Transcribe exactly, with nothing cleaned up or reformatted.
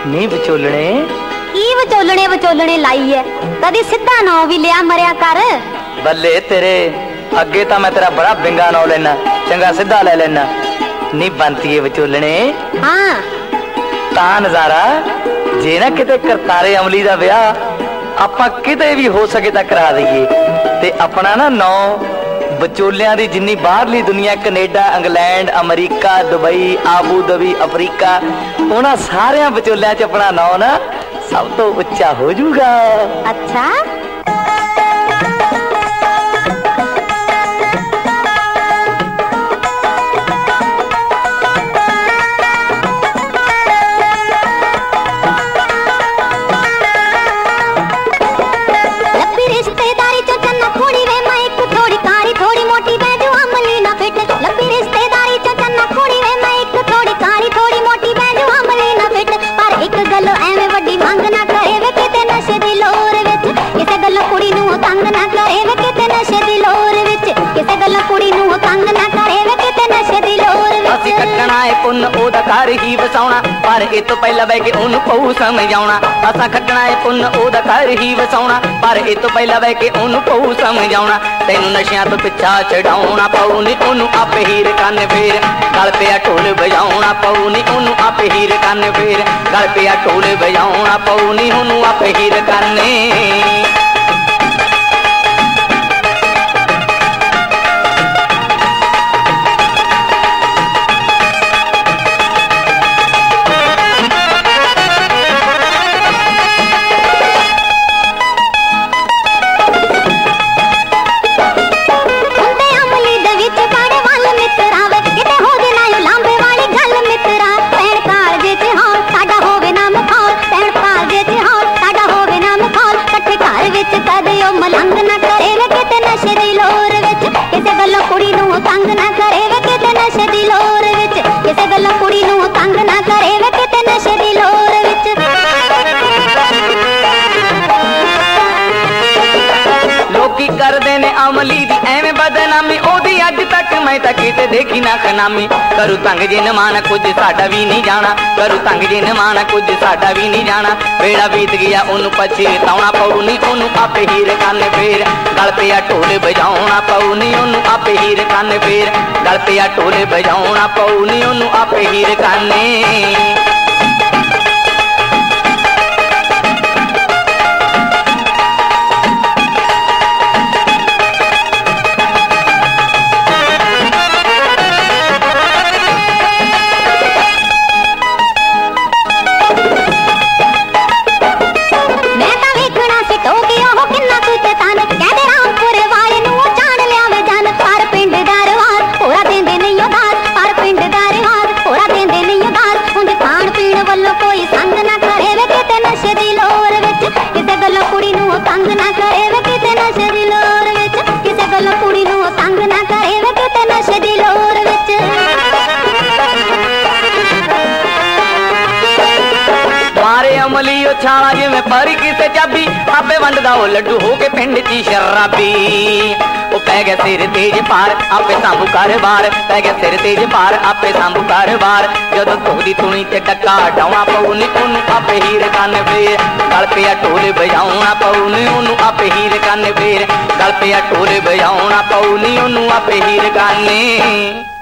ਨੀ ਵਿਚੋਲਣੇ ਕੀ ਵਿਚੋਲਣੇ ਵਿਚੋਲਣੇ ਲਾਈ ਐ, ਕਦੀ ਸਿੱਧਾ ਨਾਂ ਵੀ ਲਿਆ ਮਰਿਆ ਕਰ। ਬੱਲੇ ਤੇਰੇ, ਅੱਗੇ ਤਾਂ ਮੈਂ ਤੇਰਾ ਬੜਾ ਬਿੰਗਾ ਨਾਂ ਲੈਣਾ, ਚੰਗਾ ਸਿੱਧਾ ਲੈ ਲੈਣਾ। ਨੀ ਬੰਤੀਏ ਵਿਚੋਲਣੇ, ਹਾਂ ਤਾਂ ਨਜ਼ਾਰਾ ਜੇ ਨਾ ਕਿਤੇ ਕਰਤਾਰੇ ਅਮਲੀ ਦਾ ਵਿਆਹ ਆਪਾਂ ਕਿਤੇ ਵੀ ਹੋ ਸਕੇ ਤਾਂ ਕਰਾ ਦਈਏ, ਤੇ ਆਪਣਾ ਨਾ ਨਾਂ ਵਿਚੋਲਿਆਂ ਦੀ ਜਿੰਨੀ ਬਾਹਰਲੀ ਦੁਨੀਆ, Canada, England, America, Dubai, Abu Dhabi, Africa, ਉਹਨਾਂ ਸਾਰਿਆਂ ਵਿਚੋਲਿਆਂ 'ਚ ਆਪਣਾ ਨਾਂ ਨਾ ਸਭ ਤੋਂ ਉੱਚਾ ਹੋ ਜਾਊਗਾ। ਅੱਛਾ ਪੁੰਨ ਉਹਦਾ ਘਰ ਹੀ ਵਸਾਉਣਾ, ਪਰ ਇਹ ਤੋਂ ਪਹਿਲਾਂ ਬਹਿ ਕੇ ਉਹਨੂੰ ਪਊ ਸਮਝਾਉਣਾ। ਅਸਾਂ ਖੱਟਣਾ ਏ ਪੁੰਨ ਉਹਦਾ ਘਰ ਹੀ ਵਸਾਉਣਾ, ਪਰ ਇਹ ਤੋਂ ਪਹਿਲਾਂ ਬਹਿ ਕੇ ਉਹਨੂੰ ਪਊ ਸਮਝਾਉਣਾ। ਤੈਨੂੰ ਨਸ਼ਿਆਂ ਤੋਂ ਪਿੱਛਾ ਛਡਾਉਣਾ ਪਊ ਨੀ ਉਹਨੂੰ ਆਪੇ ਹੀਰ ਕੰਨ ਫੇਰ, ਗਲ ਪਿਆ ਢੋਲ ਵਜਾਉਣਾ ਪਊ ਨੀ ਉਹਨੂੰ ਆਪੇ ਹੀਰ ਕੰਨ ਫੇਰ, ਗਲ ਪਿਆ ਢੋਲ ਵਜਾਉਣਾ ਪਊ ਨੀ ਉਹਨੂੰ ਆਪੇ ਹੀਰ ਕੰਨੇ। ਕਰਦੇ ਨੇ ਅਮਲੀ ਦੀ ਐਵੇਂ ਬਦਨਾਮੀ, ਉਹਦੀ ਅੱਜ ਤੱਕ ਮੈਂ ਤਾਂ ਕਿਤੇ ਦੇਖੀ ਨਾ ਖਨਾਮੀ। ਕਰੂ ਤੰਗ ਜੇ ਨਮਾਣਾ ਕੁਝ ਸਾਡਾ ਵੀ ਨਹੀਂ ਜਾਣਾ, ਕਰੂ ਤੰਗ ਜੇ ਨਮਾਣਾ ਕੁਝ ਸਾਡਾ ਵੀ ਨਹੀਂ ਜਾਣਾ। ਵੇੜਾ ਬੀਤ ਗਿਆ ਉਹਨੂੰ ਪਛਤਾਉਣਾ ਪਊ ਨੀ ਉਹਨੂੰ ਆਪੇ ਹੀਰ ਕੰਨ ਫੇਰ, ਗਲ ਪਿਆ ਢੋਲ ਵਜਾਉਣਾ ਪਊ ਨੀ ਉਹਨੂੰ ਆਪੇ ਹੀਰ ਕੰਨ ਫੇਰ, ਗਲ ਪਿਆ ਢੋਲ ਵਜਾਉਣਾ ਪਊ ਨੀ ਉਹਨੂੰ ਆਪੇ ਹੀਰ ਕੰਨੇ। ਅਮਲੀ ਉਹ ਛਾਲਾ ਜਿਵੇਂ ਪਰੀ ਕਿਸੇ ਚਾਬੀ, ਆਪੇ ਵੰਡਦਾ ਉਹ ਲੱਡੂ ਹੋ ਕੇ ਪਿੰਡ 'ਚ ਸ਼ਰਾਬੀ। ਉਹ ਪੈ ਗਿਆ ਸਿਰ ਤੇਜ ਪਾਰ ਆਪੇ ਸਾਂਭੂ ਕਾਰੋਬਾਰ, ਪੈ ਗਿਆ ਸਿਰ ਤੇਜ ਪਾਰ ਆਪੇ ਸਾਂਭੂ ਕਾਰੋਬਾਰ। ਜਦੋਂ ਧੋਦੀ ਤੁਣੀ ਤੇ ਡੱਕਾ ਡਾਉਣਾ ਪਊ ਨੀ ਉਹਨੂੰ ਆਪੇ ਹੀਰ ਕੰਨ ਫੇਰ, ਗਲ ਪਿਆ ਢੋਲ ਵਜਾਉਣਾ ਪਊ ਨੀ ਉਹਨੂੰ ਆਪੇ ਹੀਰ ਕੰਨ ਫੇਰ, ਗਲ ਪਿਆ ਢੋਲ ਵਜਾਉਣਾ ਪਊ ਨੀ ਉਹਨੂੰ ਆਪੇ ਹੀਰ ਕੰਨੇ।